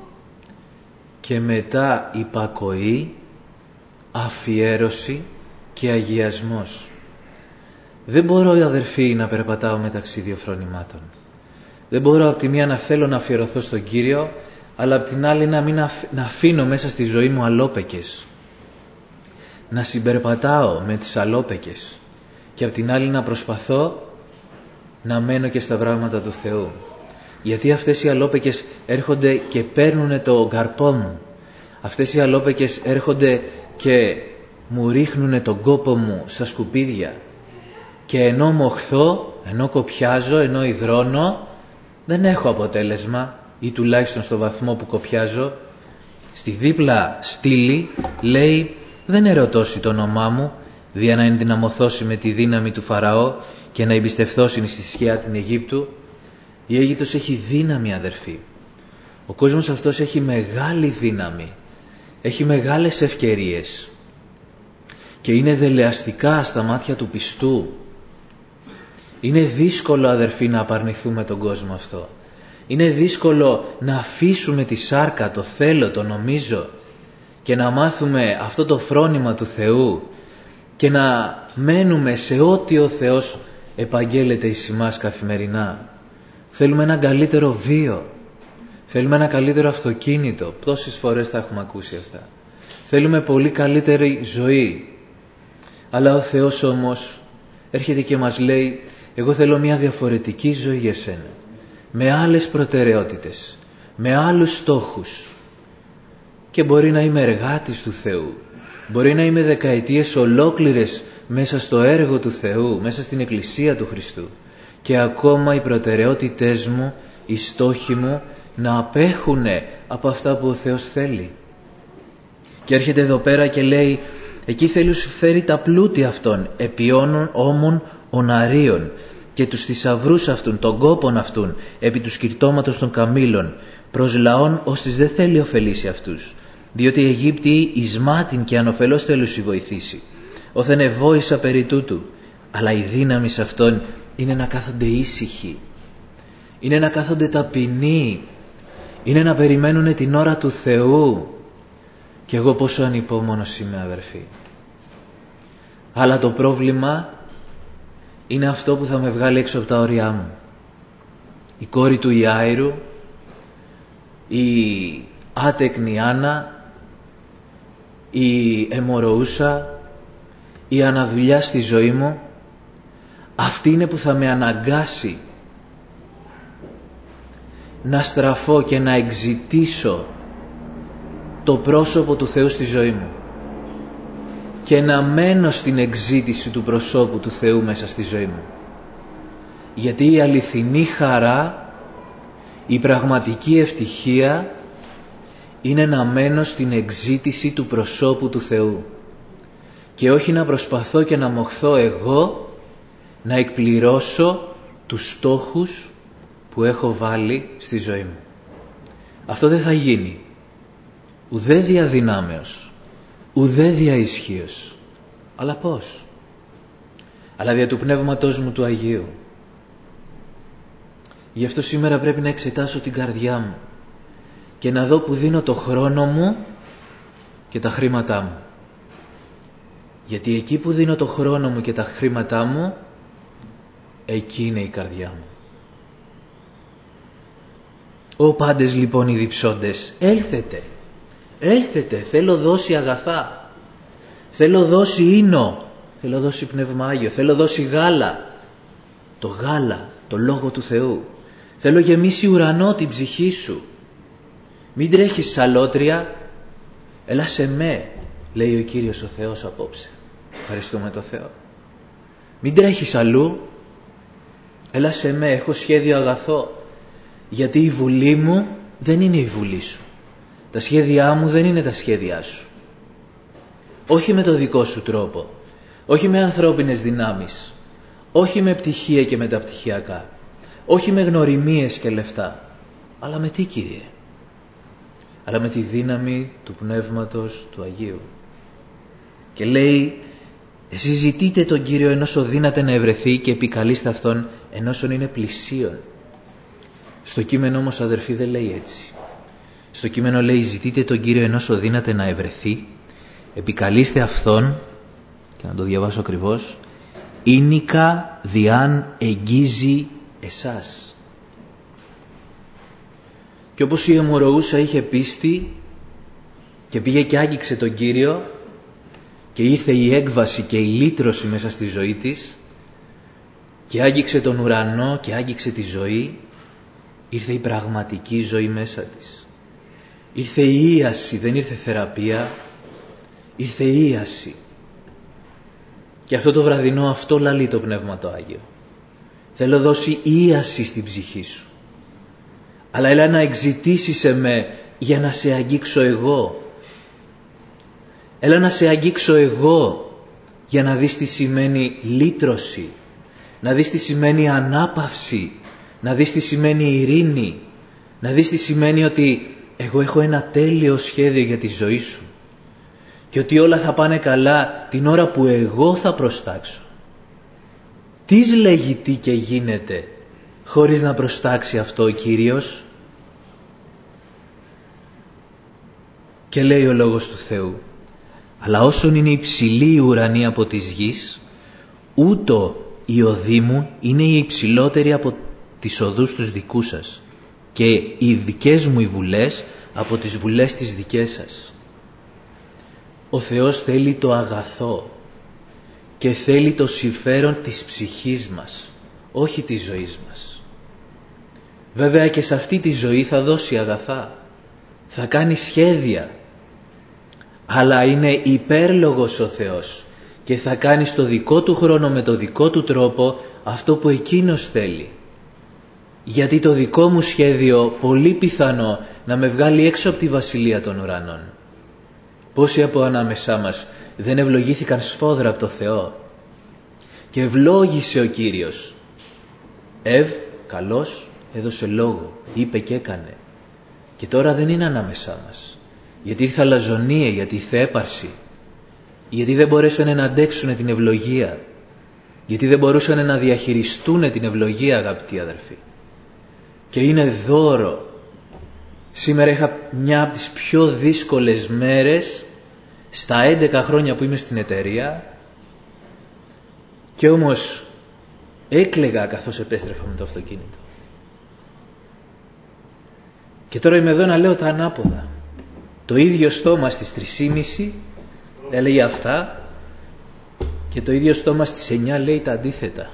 Speaker 2: και μετά υπακοή, αφιέρωση και αγιασμός. Δεν μπορώ, αδερφοί, να περπατάω μεταξύ δύο φρονημάτων. Δεν μπορώ από τη μία να θέλω να αφιερωθώ στον Κύριο, αλλά από την άλλη να μην αφ... να αφήνω μέσα στη ζωή μου αλόπεκες. Να συμπερπατάω με τις αλόπεκες και από την άλλη να προσπαθώ να μένω και στα πράγματα του Θεού. Γιατί αυτές οι αλόπεκες έρχονται και παίρνουν το καρπό μου. Αυτές οι αλόπεκες έρχονται και μου ρίχνουν τον κόπο μου στα σκουπίδια. Και ενώ μοχθώ, ενώ κοπιάζω, ενώ υδρώνω, δεν έχω αποτέλεσμα, ή τουλάχιστον στο βαθμό που κοπιάζω. Στη δίπλα στήλη λέει: δεν ερωτώσει το όνομά μου, δια να ενδυναμωθώσει με τη δύναμη του Φαραώ και να εμπιστευθώσει στη σκιά την Αιγύπτου. Η Αίγυπτος έχει δύναμη, αδερφοί. Ο κόσμος αυτός έχει μεγάλη δύναμη. Έχει μεγάλες ευκαιρίες. Και είναι δελεαστικά στα μάτια του πιστού. Είναι δύσκολο, αδερφοί, να απαρνηθούμε τον κόσμο αυτό. Είναι δύσκολο να αφήσουμε τη σάρκα, το θέλω, το νομίζω και να μάθουμε αυτό το φρόνημα του Θεού και να μένουμε σε ό,τι ο Θεός επαγγέλλεται εις ημάς καθημερινά. Θέλουμε ένα καλύτερο βίο. Θέλουμε ένα καλύτερο αυτοκίνητο. Πόσες φορές θα έχουμε ακούσει αυτά. Θέλουμε πολύ καλύτερη ζωή. Αλλά ο Θεός όμως έρχεται και μας λέει: εγώ θέλω μια διαφορετική ζωή για σένα. Με άλλες προτεραιότητες. Με άλλους στόχους. Και μπορεί να είμαι εργάτης του Θεού. Μπορεί να είμαι δεκαετίες ολόκληρες μέσα στο έργο του Θεού, μέσα στην Εκκλησία του Χριστού. Και ακόμα οι προτεραιότητες μου, οι στόχοι μου να απέχουν από αυτά που ο Θεός θέλει. Και έρχεται εδώ πέρα και λέει: εκεί θέλει σου φέρει τα πλούτη αυτών, επιώνων όμων οναρίων και τους θησαυρούς αυτούν, τον κόπον αυτούν, επί του σκυρτώματος των καμήλων, προς λαών ώστις δεν θέλει ωφελήσει αυτούς. Διότι οι Αιγύπτιοι εις μάτιν και ανοφελώς θέλουν σου βοηθήσει. Όθεν ευόησα περί τούτου, αλλά η δύναμη σε αυτόν είναι να κάθονται ήσυχοι. Είναι να κάθονται ταπεινοί. Είναι να περιμένουν την ώρα του Θεού. Και εγώ πόσο ανυπόμονος είμαι, αδερφοί. Αλλά το πρόβλημα είναι αυτό που θα με βγάλει έξω από τα όρια μου. Η κόρη του Ιάηρου, η άτεκνη Άννα, η αιμορροούσα, η αναδουλειά στη ζωή μου, αυτή είναι που θα με αναγκάσει να στραφώ και να εξητήσω το πρόσωπο του Θεού στη ζωή μου και να μένω στην εξήτηση του προσώπου του Θεού μέσα στη ζωή μου. Γιατί η αληθινή χαρά, η πραγματική ευτυχία είναι να μένω στην εξήτηση του προσώπου του Θεού και όχι να προσπαθώ και να μοχθώ εγώ να εκπληρώσω τους στόχους που έχω βάλει στη ζωή μου. Αυτό δεν θα γίνει ουδέ δια δυνάμεως, ουδέ δια ισχύος. Αλλά πώς? Αλλά δια του Πνεύματός μου του Αγίου. Γι' αυτό σήμερα πρέπει να εξετάσω την καρδιά μου και να δω που δίνω το χρόνο μου και τα χρήματά μου. Γιατί εκεί που δίνω το χρόνο μου και τα χρήματά μου, εκεί είναι η καρδιά μου. Ω πάντες λοιπόν οι διψώντες, έλθετε, έλθετε, θέλω δώσει αγαθά, θέλω δώσει ίνο, θέλω δώσει Πνεύμα Άγιο, θέλω δώσει γάλα, το γάλα, το Λόγο του Θεού. Θέλω γεμίσει ουρανό την ψυχή σου. Μην τρέχεις σαλότρια, έλα σε με, λέει ο Κύριος ο Θεός απόψε. Ευχαριστούμε το Θεό. Μην τρέχεις αλλού. Έλα σε με, έχω σχέδιο αγαθό. Γιατί η βουλή μου δεν είναι η βουλή σου. Τα σχέδιά μου δεν είναι τα σχέδιά σου. Όχι με το δικό σου τρόπο. Όχι με ανθρώπινες δυνάμεις. Όχι με πτυχία και μεταπτυχιακά. Όχι με γνωριμίες και λεφτά. Αλλά με τι, Κύριε? Αλλά με τη δύναμη του Πνεύματος του Αγίου. Και λέει, εσείς ζητείτε τον Κύριο ενός οδύναται να ευρεθεί και επικαλείστε Αυτόν ενώσον είναι πλησίον. Στο κείμενο όμως, αδερφοί, δεν λέει έτσι. Στο κείμενο λέει, ζητείτε τον Κύριο ενός οδύναται να ευρεθεί, επικαλείστε Αυτόν, και να το διαβάσω ακριβώς, ίνικα διάν εγγίζει εσάς. Και όπως η αιμορροούσα είχε πίστη και πήγε και άγγιξε τον Κύριο και ήρθε η έκβαση και η λύτρωση μέσα στη ζωή της και άγγιξε τον ουρανό και άγγιξε τη ζωή, ήρθε η πραγματική ζωή μέσα της. Ήρθε η ίαση, δεν ήρθε θεραπεία, ήρθε η ίαση. Και αυτό το βραδινό αυτό λαλεί το Πνεύμα το Άγιο. Θέλω δώσει ίαση στην ψυχή σου. Αλλά έλα να εξητήσεις εμέ για να σε αγγίξω εγώ. Έλα να σε αγγίξω εγώ για να δεις τι σημαίνει λύτρωση, να δεις τι σημαίνει ανάπαυση, να δεις τι σημαίνει ειρήνη, να δεις τι σημαίνει ότι εγώ έχω ένα τέλειο σχέδιο για τη ζωή σου και ότι όλα θα πάνε καλά την ώρα που εγώ θα προστάξω. Τι λέγει τι και γίνεται χωρίς να προστάξει αυτό ο Κύριος? Και λέει ο Λόγος του Θεού, αλλά όσον είναι υψηλή η ουρανή από της γης, ούτω οι οδοί μου είναι οι υψηλότεροι από τις οδούς τους δικούς σας και οι δικές μου οι βουλές από τις βουλές τις δικές σας. Ο Θεός θέλει το αγαθό και θέλει το συμφέρον της ψυχής μας, όχι της ζωής μας. Βέβαια και σε αυτή τη ζωή θα δώσει αγαθά, θα κάνει σχέδια, αλλά είναι υπέρλογος ο Θεός και θα κάνει στο δικό του χρόνο με το δικό του τρόπο αυτό που εκείνος θέλει. Γιατί το δικό μου σχέδιο πολύ πιθανό να με βγάλει έξω από τη βασιλεία των ουρανών. Πόσοι από ανάμεσά μας δεν ευλογήθηκαν σφόδρα από το Θεό? Και ευλόγησε ο Κύριος. Ευ, καλός, έδωσε λόγο, είπε και έκανε. Και τώρα δεν είναι ανάμεσά μας. Γιατί ήρθε αλαζονία, γιατί ήρθε έπαρση. Γιατί δεν μπορέσανε να αντέξουν την ευλογία. Γιατί δεν μπορούσαν να διαχειριστούν την ευλογία, αγαπητοί αδερφοί. Και είναι δώρο. Σήμερα είχα μια από τις πιο δύσκολες μέρες στα έντεκα χρόνια που είμαι στην εταιρεία και όμως έκλαιγα καθώς επέστρεφα με το αυτοκίνητο. Και τώρα είμαι εδώ να λέω τα ανάποδα. Το ίδιο στόμα στις τρεις και μισή έλεγε αυτά και το ίδιο στόμα στις εννιά λέει τα αντίθετα.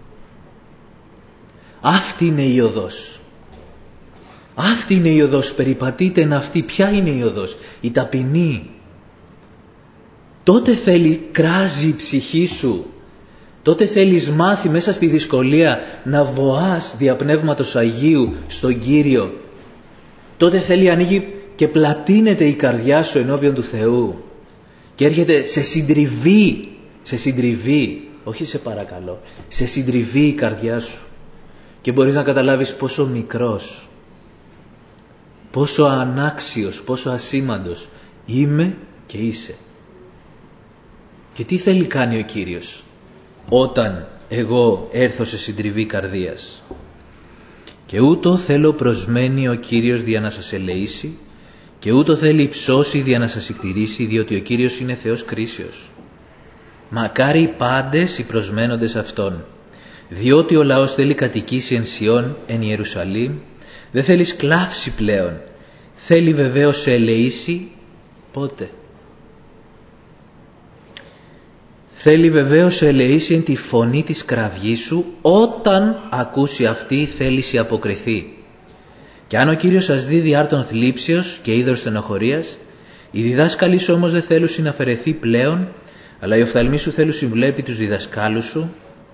Speaker 2: Αυτή είναι η οδός. Αυτή είναι η οδός. Περιπατείτε εν αυτή. Ποια είναι η οδός? Η ταπεινή. Τότε θέλει κράζει η ψυχή σου. Τότε θέλεις μάθει μέσα στη δυσκολία να βοάς δια Πνεύματος Αγίου στον Κύριο. Τότε θέλει ανοίγει και πλατείνεται η καρδιά σου ενώπιον του Θεού και έρχεται σε συντριβή, σε συντριβή, όχι σε παρακαλώ, σε συντριβή η καρδιά σου και μπορείς να καταλάβεις πόσο μικρός, πόσο ανάξιος, πόσο ασήμαντος είμαι και είσαι. Και τι θέλει κάνει ο Κύριος όταν εγώ έρθω σε συντριβή καρδίας? Και ούτω θέλω προσμένει ο Κύριος δια να σας ελεήσει και ούτω θέλει υψώσει δια να σας εκτηρήσει, διότι ο Κύριος είναι Θεός κρίσεως. Μακάρι οι πάντες οι προσμένοντες Αυτόν, διότι ο λαός θέλει κατοικήσει εν Σιών, εν Ιερουσαλήμ, δεν θέλει σκλάψει πλέον, θέλει βεβαίως σε ελεήσει. Πότε? Θέλει βεβαίως σε ελεήσει εν τη φωνή της κραυγής σου, όταν ακούσει αυτή η θέληση αποκριθεί. Και αν ο Κύριος σας δίδει άρτον θλίψεως και είδωρ στενοχωρίας, οι διδάσκαλοι σου όμως δεν θέλουν να αφαιρεθεί πλέον, αλλά η οφθαλμή σου θέλουν συμβουλέπει τους διδασκάλους σου,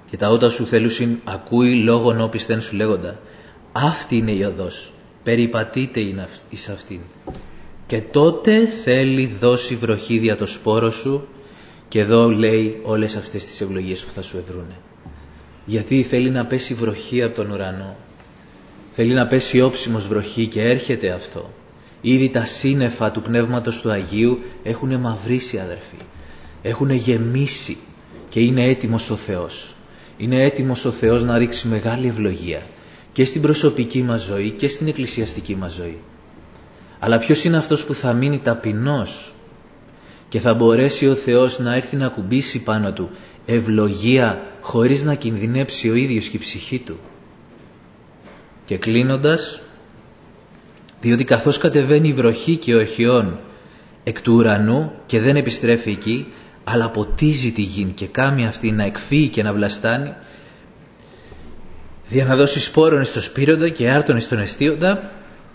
Speaker 2: και τα ότα σου θέλουσιν ακούει λόγον όπισθεν σου λέγοντα. Αυτή είναι η οδός, περιπατείτε εις αυτήν. Και τότε θέλει δώσει βροχή δια το σπόρο σου, και εδώ λέει όλες αυτές τις ευλογίες που θα σου ευρούνε. Γιατί θέλει να πέσει βροχή από τον ουρανό. Θέλει να πέσει όψιμος βροχή και έρχεται αυτό. Ήδη τα σύννεφα του Πνεύματος του Αγίου έχουν μαυρίσει, αδερφοί. Έχουν γεμίσει και είναι έτοιμος ο Θεός. Είναι έτοιμος ο Θεός να ρίξει μεγάλη ευλογία και στην προσωπική μας ζωή και στην εκκλησιαστική μας ζωή. Αλλά ποιος είναι αυτός που θα μείνει ταπεινός και θα μπορέσει ο Θεός να έρθει να κουμπίσει πάνω του ευλογία χωρίς να κινδυνέψει ο ίδιος και η ψυχή του? Και κλείνοντας, διότι καθώς κατεβαίνει η βροχή και ο ορχιών εκ του ουρανού και δεν επιστρέφει εκεί, αλλά ποτίζει τη γη και κάμει αυτή να εκφύγει και να βλαστάνει, για να δώσει σπόρον στο σπήροντα και άρτον στον εστίοντα,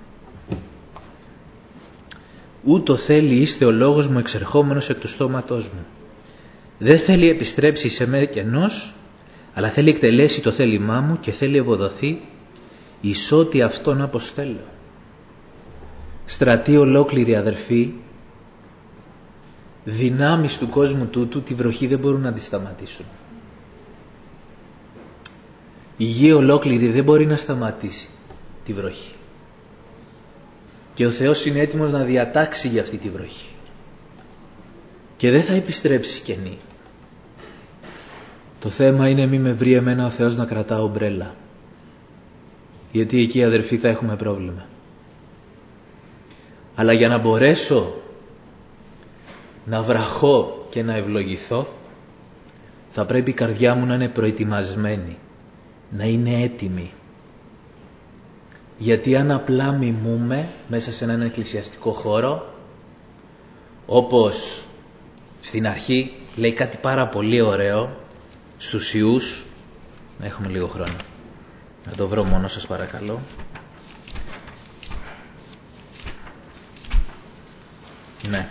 Speaker 2: ούτω θέλει είστε ο λόγος μου εξερχόμενος εκ του στόματός μου. Δεν θέλει επιστρέψει σε μέ κενός, αλλά θέλει εκτελέσει το θέλημά μου και θέλει ευοδοθεί εις ό,τι αυτόν αποστέλω. Στρατοί ολόκληροι, αδερφοί, δυνάμεις του κόσμου τούτου, τη βροχή δεν μπορούν να τη σταματήσουν. Η γη ολόκληρη δεν μπορεί να σταματήσει τη βροχή. Και ο Θεός είναι έτοιμος να διατάξει για αυτή τη βροχή. Και δεν θα επιστρέψει κενή. Το θέμα είναι μη με βρει εμένα ο Θεός να κρατάω ομπρέλα. Γιατί εκεί, αδερφοί, θα έχουμε πρόβλημα. Αλλά για να μπορέσω να βραχώ και να ευλογηθώ, θα πρέπει η καρδιά μου να είναι προετοιμασμένη, να είναι έτοιμη. Γιατί αν απλά μιμούμε μέσα σε έναν εκκλησιαστικό χώρο, όπως στην αρχή λέει κάτι πάρα πολύ ωραίο στους Ιούς, έχουμε λίγο χρόνο, να το βρω μόνο σας παρακαλώ. Ναι.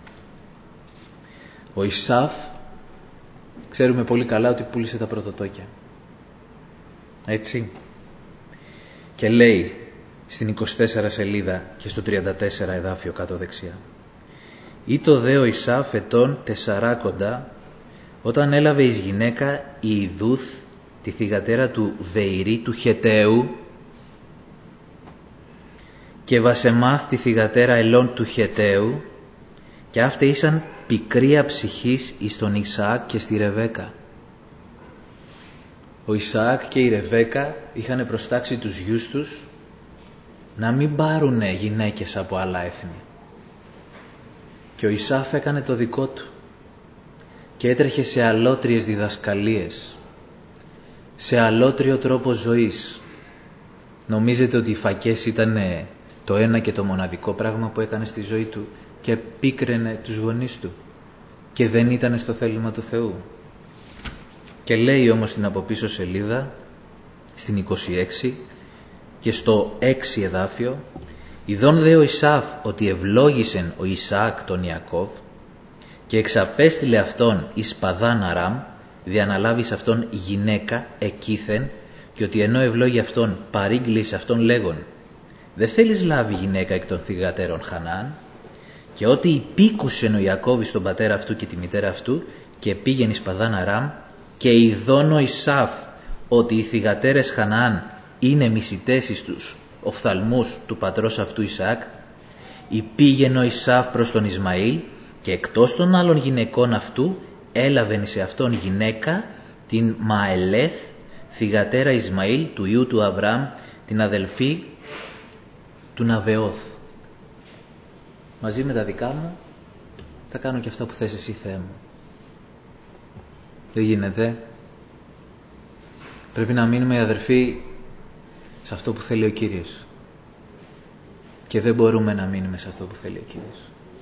Speaker 2: Ο Ισαύ, ξέρουμε πολύ καλά ότι πούλησε τα πρωτοτόκια. Έτσι. Και λέει στην είκοσι τέσσερα σελίδα και στο τριάντα τέσσερα εδάφιο κάτω δεξιά. Ήτο δε ο Ισαύ ετών τεσσαράκοντα, όταν έλαβε εις γυναίκα η Ιδούθ, τη θυγατέρα του Βεηρή του Χεταίου, και Βασεμάθ τη θυγατέρα Ελών του Χεταίου, και αυτοί ήσαν πικρία ψυχής εις τον Ισαάκ και στη Ρεβέκα. Ο Ισαάκ και η Ρεβέκα είχαν προστάξει τους γιους τους να μην πάρουν γυναίκες από άλλα έθνη. Και ο Ισαύ έκανε το δικό του και έτρεχε σε αλότριες διδασκαλίες, σε αλότριο τρόπο ζωής. Νομίζετε ότι οι φακές ήταν το ένα και το μοναδικό πράγμα που έκανε στη ζωή του και πίκραινε τους γονείς του και δεν ήταν στο θέλημα του Θεού? Και λέει όμως στην από πίσω σελίδα, στην είκοσι έξι και στο έξι εδάφιο, ειδών δε ο Ισαύ ότι ευλόγησεν ο Ισαάκ τον Ιακώβ και εξαπέστειλε αυτόν εις Παδάν Αράμ, διαναλάβεις αυτόν γυναίκα εκείθεν, και ότι ενώ ευλόγει αυτόν παρήγγειλε αυτόν λέγον, δεν θέλεις λάβει γυναίκα εκ των θυγατέρων Χανάν? Και ότι υπήκουσεν ο Ιακώβ στον πατέρα αυτού και τη μητέρα αυτού και πήγαινε εις Παδάν Αράμ, και ειδών ο Ισαύ ότι οι θυγατέρες Χανάν είναι μισητές εις τους οφθαλμούς του πατρός αυτού Ισαάκ, υπήγαινε ο Ισαύ προς τον Ισμαήλ και εκτός των άλλων γυναικών αυτού έλαβεν σε αυτόν γυναίκα την Μαελέθ, θυγατέρα Ισμαήλ του ιού του Αβραάμ, την αδελφή του Ναβεώθ. Μαζί με τα δικά μου θα κάνω και αυτά που θες εσύ, Θεέ μου. Δεν γίνεται. Πρέπει να μείνουμε, αδερφοί, σε αυτό που θέλει ο Κύριος. Και δεν μπορούμε να μείνουμε σε αυτό που θέλει ο Κύριος.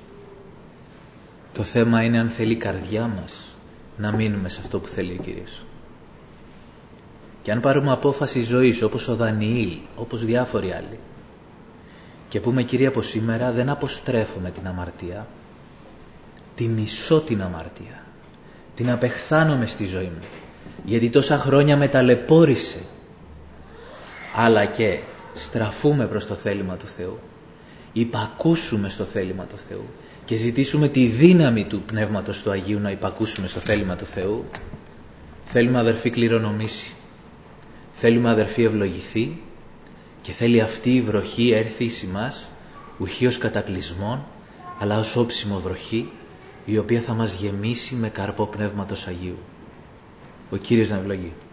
Speaker 2: Το θέμα είναι αν θέλει η καρδιά μας να μείνουμε σε αυτό που θέλει ο Κύριος. Και αν πάρουμε απόφαση ζωής, όπως ο Δανιήλ, όπως διάφοροι άλλοι, και πούμε, Κύριε, από σήμερα δεν αποστρέφω με την αμαρτία, τη μισώ την αμαρτία, την απεχθάνομαι στη ζωή μου, γιατί τόσα χρόνια με ταλαιπώρησε, αλλά και στραφούμε προς το θέλημα του Θεού, υπακούσουμε στο θέλημα του Θεού και ζητήσουμε τη δύναμη του Πνεύματος του Αγίου να υπακούσουμε στο θέλημα του Θεού, θέλουμε, αδερφοί, κληρονομήσει, θέλουμε, αδερφοί, ευλογηθεί, και θέλει αυτή η βροχή έρθει εις εμάς, ουχή ως κατακλυσμόν, αλλά ως όψιμο βροχή, η οποία θα μας γεμίσει με καρπό Πνεύματος Αγίου. Ο Κύριος να ευλογεί.